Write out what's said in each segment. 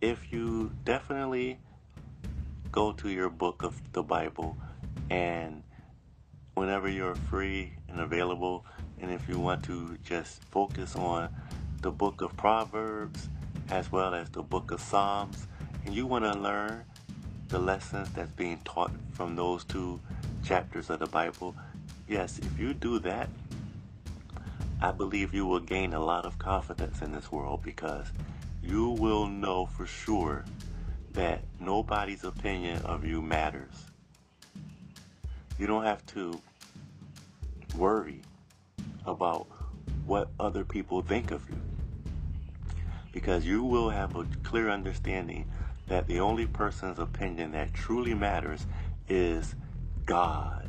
if you definitely go to your book of the Bible, and whenever you're free and available, and if you want to just focus on the book of Proverbs as well as the book of Psalms, and you want to learn the lessons that's being taught from those two chapters of the Bible, yes, if you do that, I believe you will gain a lot of confidence in this world, because you will know for sure that nobody's opinion of you matters. You don't have to worry about what other people think of you, because you will have a clear understanding that the only person's opinion that truly matters is God,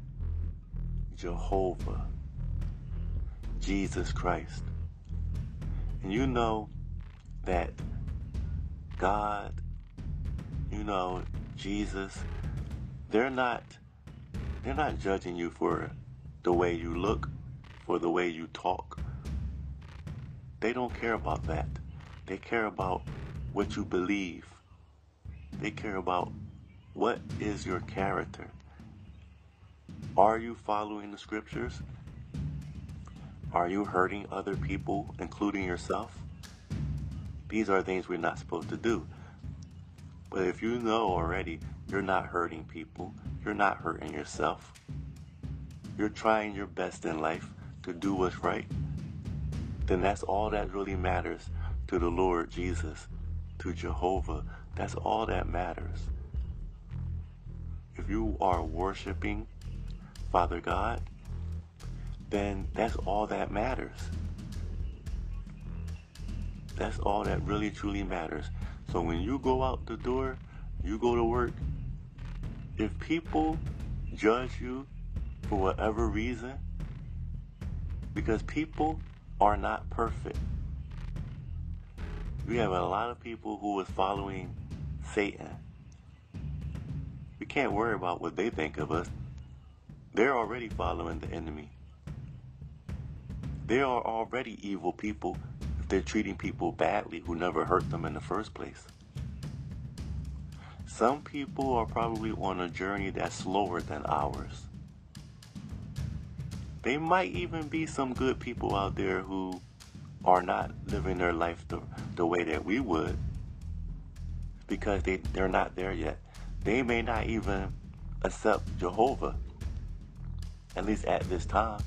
Jehovah, Jesus Christ. And you know that God, Jesus, they're not judging you for the way you look, for the way you talk. They don't care about that. They care about what you believe. They care about what is your character. Are you following the scriptures? Are you hurting other people, including yourself? These are things we're not supposed to do. But if you know already you're not hurting people, you're not hurting yourself, you're trying your best in life to do what's right, then that's all that really matters to the Lord Jesus, to Jehovah. That's all that matters. If you are worshiping Father God, then that's all that matters. That's all that really truly matters. So when you go out the door, you go to work, if people judge you for whatever reason, because people are not perfect. We have a lot of people who is following Satan. We can't worry about what they think of us. They're already following the enemy. They are already evil people if they're treating people badly who never hurt them in the first place. Some people are probably on a journey that's slower than ours. They might even be some good people out there who are not living their life the way that we would, because they're not there yet. They may not even accept Jehovah, at least at this time.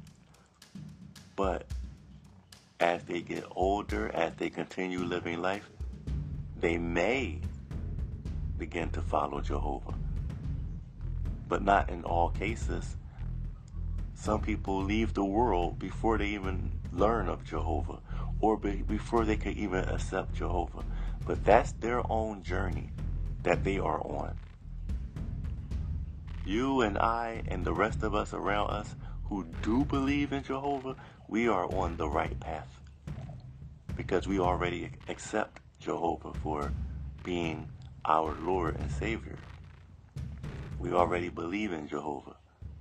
But as they get older, as they continue living life, they may begin to follow Jehovah. But not in all cases. Some people leave the world before they even learn of Jehovah, or before they can even accept Jehovah. But that's their own journey that they are on. You and I and the rest of us around us who do believe in Jehovah, we are on the right path, because we already accept Jehovah for being our Lord and Savior. We already believe in Jehovah.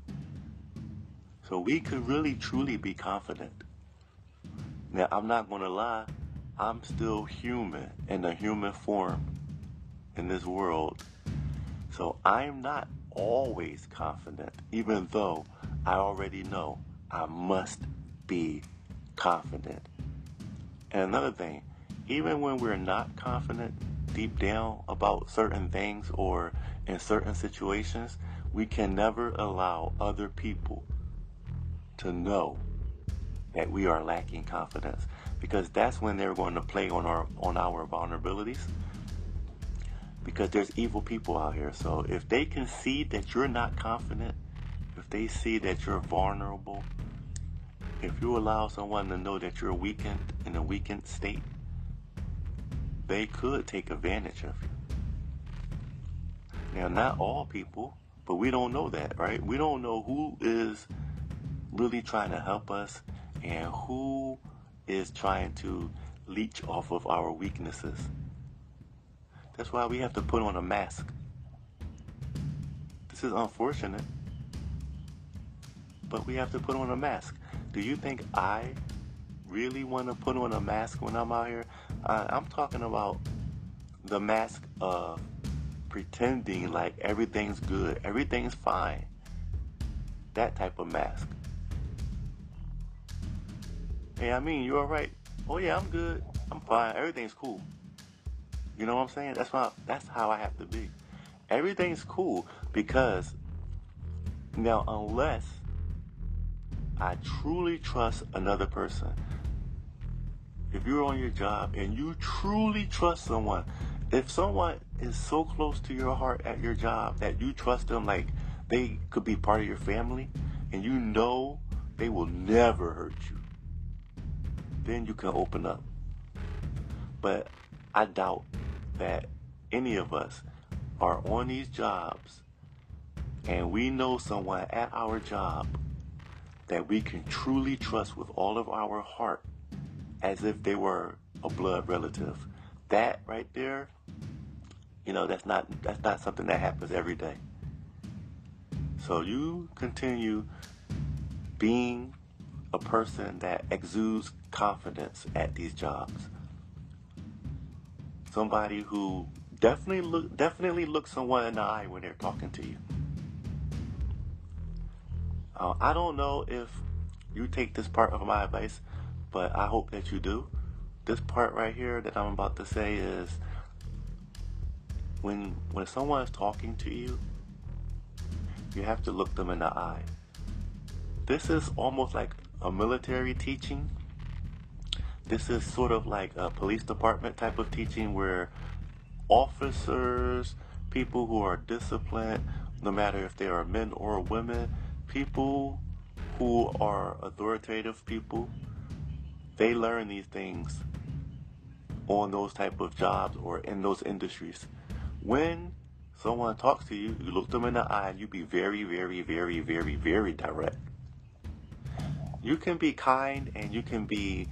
So we could really truly be confident. Now, I'm not going to lie, I'm still human in a human form in this world. So I'm not always confident, even though I already know I must be confident. And another thing, even when we're not confident deep down about certain things or in certain situations, we can never allow other people to know that we are lacking confidence, because that's when they're going to play on our vulnerabilities, because there's evil people out here. So if they can see that you're not confident, if they see that you're vulnerable, if you allow someone to know that you're weakened, in a weakened state, they could take advantage of you. Now, not all people, but we don't know that, right? We don't know who is really trying to help us and who is trying to leech off of our weaknesses. That's why we have to put on a mask. This is unfortunate, but we have to put on a mask. Do you think I really want to put on a mask when I'm out here? I'm talking about the mask of pretending like everything's good, everything's fine. That type of mask. Hey, I mean, you alright? Oh yeah, I'm good. I'm fine. Everything's cool. You know what I'm saying? That's how I have to be. Everything's cool because now unless I truly trust another person. If you're on your job and you truly trust someone, if someone is so close to your heart at your job that you trust them like they could be part of your family and you know they will never hurt you, then you can open up. But I doubt that any of us are on these jobs and we know someone at our job that we can truly trust with all of our heart as if they were a blood relative. That right there, that's not something that happens every day. So you continue being a person that exudes confidence at these jobs. Somebody who definitely looks someone in the eye when they're talking to you. I don't know if you take this part of my advice, but I hope that you do. This part right here that I'm about to say is when someone is talking to you, you have to look them in the eye. This is almost like a military teaching. This is sort of like a police department type of teaching where officers, people who are disciplined, no matter if they are men or women, people who are authoritative people, they learn these things on those type of jobs or in those industries. When someone talks to you, you look them in the eye and you be very, very, very, very, very direct. You can be kind and you can be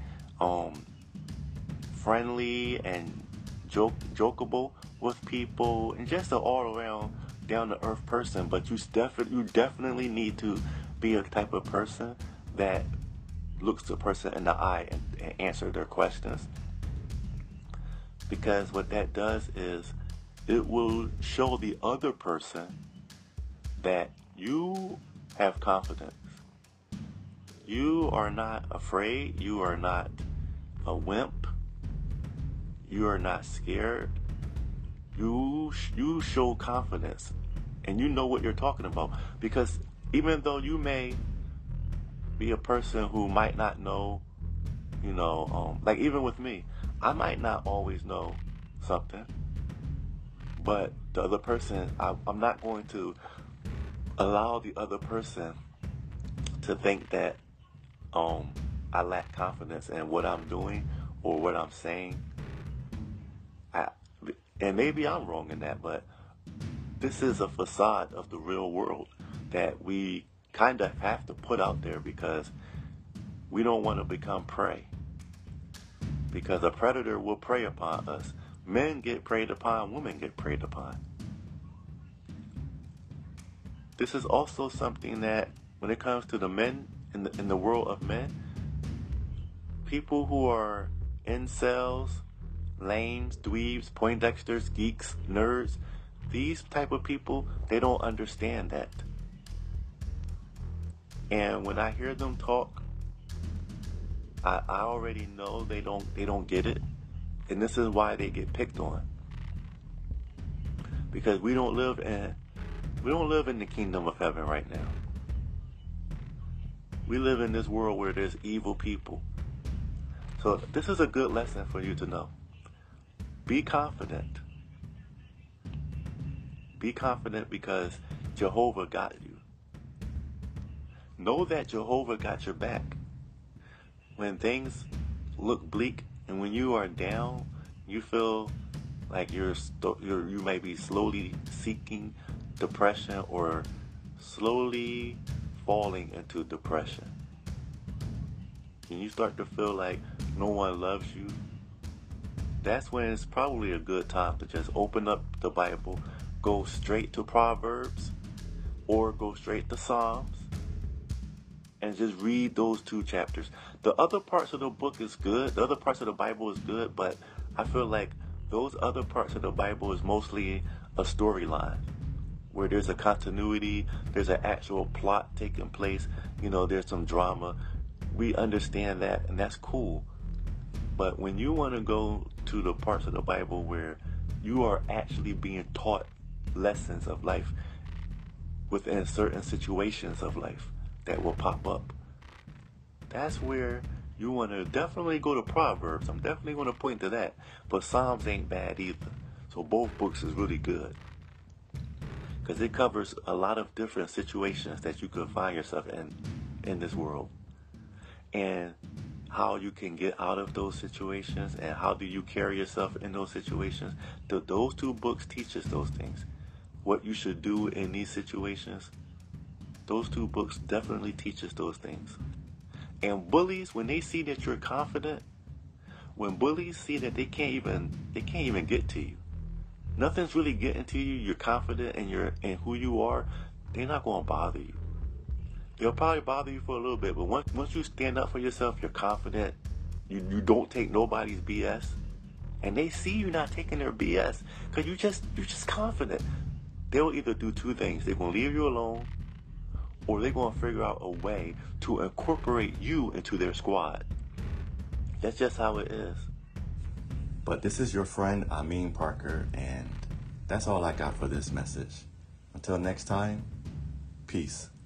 friendly and jokeable with people and just an all-around down-to-earth person, but you definitely need to be a type of person that looks the person in the eye and answer their questions. Because what that does is it will show the other person that you have confidence. You are not afraid. You are not a wimp. You are not scared. You show confidence and you know what you're talking about. Because even though you may be a person who might not know, like even with me, I might not always know something, but the other person, I'm not going to allow the other person to think that I lack confidence in what I'm doing or what I'm saying. And maybe I'm wrong in that, but this is a facade of the real world that we kind of have to put out there because we don't want to become prey. Because a predator will prey upon us. Men get preyed upon, women get preyed upon. This is also something that when it comes to the men in the world of men, people who are incels, lames, dweebs, poindexters, geeks, nerds, these type of people, they don't understand that. And when I hear them talk, I already know they don't get it. And this is why they get picked on. Because we don't live in the kingdom of heaven right now. We live in this world where there's evil people. So this is a good lesson for you to know. Be confident. Be confident because Jehovah got you. Know that Jehovah got your back. When things look bleak and when you are down, you feel like you may be slowly seeking depression or slowly falling into depression. And you start to feel like no one loves you, that's when it's probably a good time to just open up the Bible, go straight to Proverbs, or go straight to Psalms, and just read those 2 chapters. The other parts of the book is good, the other parts of the Bible is good, but I feel like Those other parts of the Bible is mostly a storyline where there's a continuity, there's an actual plot taking place, there's some drama. We understand that, and that's cool. But when you want to go to the parts of the Bible where you are actually being taught lessons of life within certain situations of life that will pop up, that's where you want to definitely go to Proverbs. I'm definitely going to point to that. But Psalms ain't bad either. So both books is really good, because it covers a lot of different situations that you could find yourself in this world, and how you can get out of those situations, and how do you carry yourself in those situations. Those two books teach us those things. What you should do in these situations, those two books definitely teach us those things. And bullies, when they see that you're confident, when bullies see that they can't even get to you, nothing's really getting to you, you're confident in who you are, they're not going to bother you. They'll probably bother you for a little bit, but once you stand up for yourself, you're confident, you don't take nobody's BS, and they see you not taking their BS, because you're just confident. They'll either do two things. They're going to leave you alone, or they're going to figure out a way to incorporate you into their squad. That's just how it is. But this is your friend, Amin Parker, and that's all I got for this message. Until next time, peace.